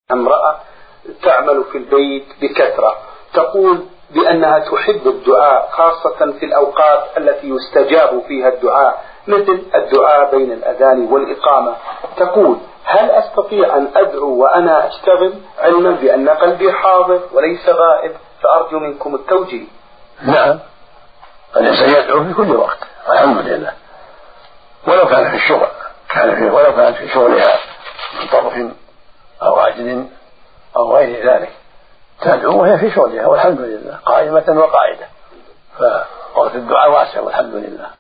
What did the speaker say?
امرأة تعمل في البيت بكثرة تقول بأنها تحب الدعاء خاصة في الأوقات التي يستجاب فيها الدعاء مثل الدعاء بين الأذان والإقامة. تقول هل أستطيع أن أدعو وأنا أشتغل علما بأن قلبي حاضر وليس غائب؟ فأرجو منكم التوجيه. نعم، الإنسان يدعو في كل وقت الحمد لله، ولو كان في الشغل ولو كانت في شغلها من طرف أو عجل أو غير ذلك تدعو وهي في شغلها والحمد لله قائمة وقاعدة، فوقت الدعاء واسع والحمد لله.